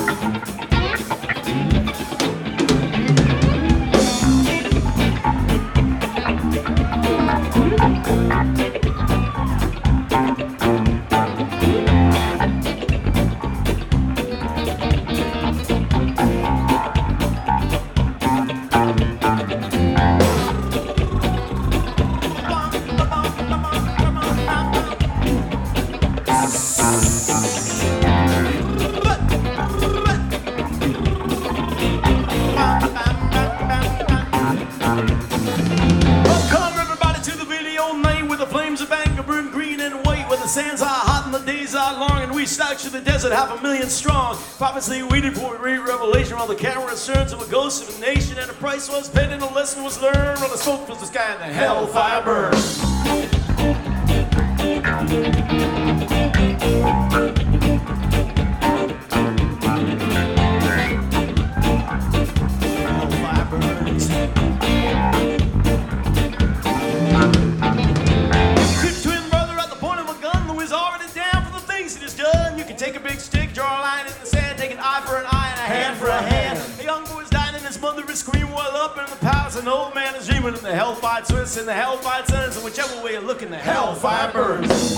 To the desert, 500,000 strong. Prophecy waited for a great revelation while the camera returns of a ghost of a nation, and the price was paid and the lesson was learned while the smoke fills the sky and the hellfire burns. Hellfire burns. Good twin brother at the point of a gun who is already down for the things he has done. You can take a big stick, draw a line in the sand, take an eye for an eye and a hand for a hand. A young boy is dying and his mother is screaming well up in the palace. An old man is dreaming in the hellfire twists and the hellfire turns, and whichever way you look in the hellfire burns.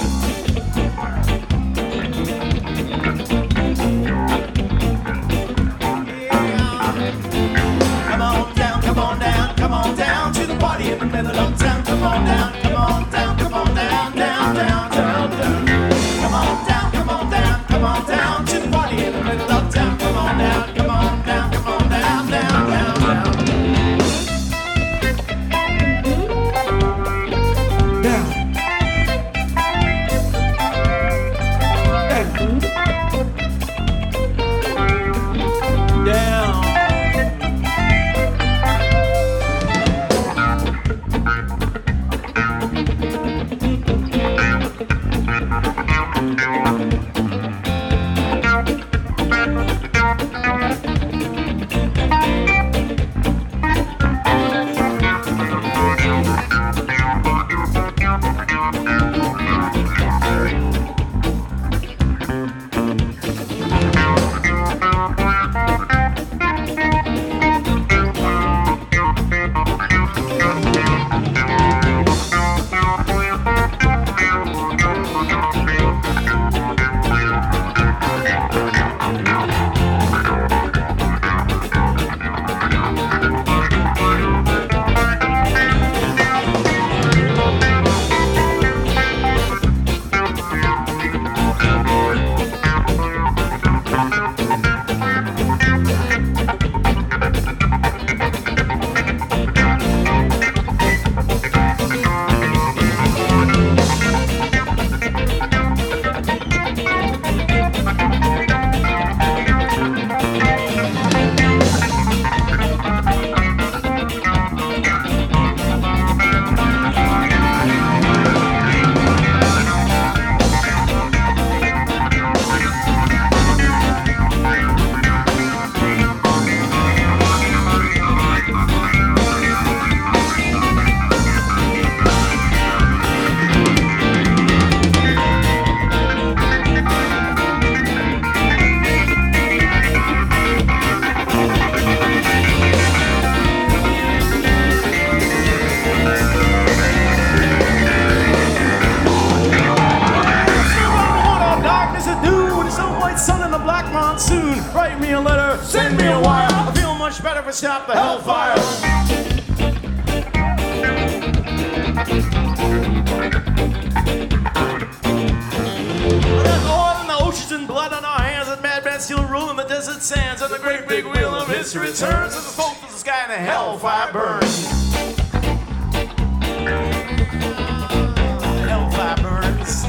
Come on down to the party in the middle of town. Come on down, come on down, come on down, down, down, down, down. Come on down, come on down, come on down to the party in the middle of town. Come on down, come on down, come on down, down, down, down. Write me a letter, send me a wire. I feel much better if I stop the hellfire. There's oil in the oceans and blood on our hands, and madmen still ruling the desert sands, and the great big wheel of history turns as the smoke fills the sky and the hellfire burns. Hellfire burns.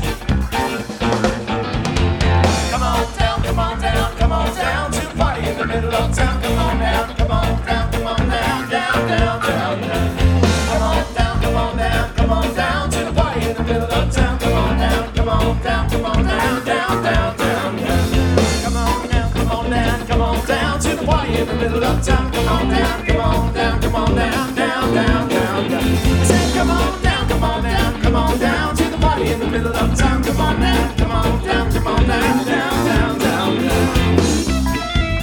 Come on down, come on down, come on down to the party in the middle of town. Come on down, come on down, come on down, down, down, down, down. Come on down, come on down, come on down to the party in the middle of town. Come on down, come on down, come on down, down, down, down, down. Come on down, come on down, come on down to the party in the middle of town. Come on down, come on down, come on down, down, down, down, down. I said come on down, come on down, come on down to the party in the middle of town. Come on down, come on down, come on down, down, down, down, down.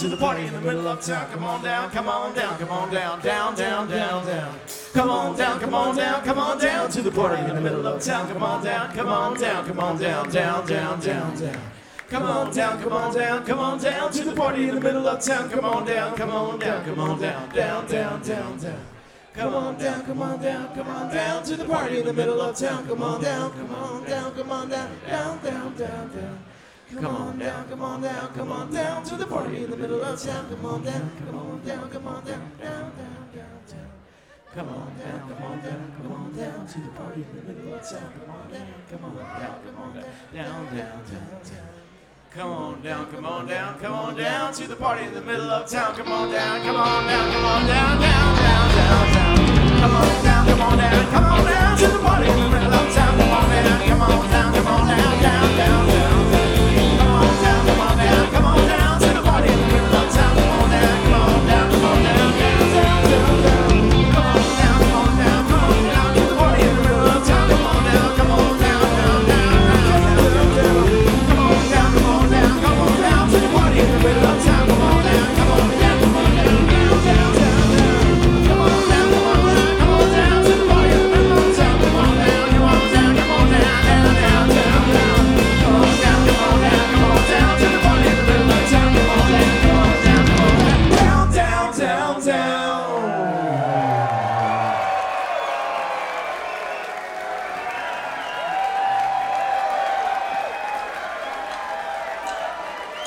to the party in the middle of town. Come on down, come on down, come on down, down, down, down, down. Come on down, come on down, come on down to the party in the middle of town. Come on down, come on down, come on down, down, down, down, down. Come on down, come on down, come on down to the party in the middle of town. Come on down, come on down, come on down, down, down, down, down. Come on down, come on down, come on down to the party in the middle of town. Come on down, come on down, come on down, down, down, down, down. Come on down, come on down, come on down to the party in the middle of town. Come on down, come on down, come on down, down, down, down, down. Come on down, come on down, come on down to the party in the middle of town. Come on down, come on down, come on down, down, down, down, down. Come on down, come on down, come on down to the party in the middle of town. Come on down, come on down, come on down, down, down, down, down. Come on down, come on down, come on down to the party in the middle of town. Come on down, come on down, come on down, down, down, down. Come on down, come on down, come on down to the party in the middle of town. Come on down, come on down, come on down, down, down, down, down. Come on down, come on down, come on down to the party in the middle of town. Come on down, come on down, down, down, down, down, down. Come on down, come on down, come on down to the party in the middle of town. Come on down, come on down, come on down, down, down, down, down. Come on down, come on down, come on down to the party in the middle of town. Come on down, come on down, come on down, down, down, down, down. Come on down, come on down, come on down to the party in the middle of town. Come on down, come on down, come on down, down, down, down, down.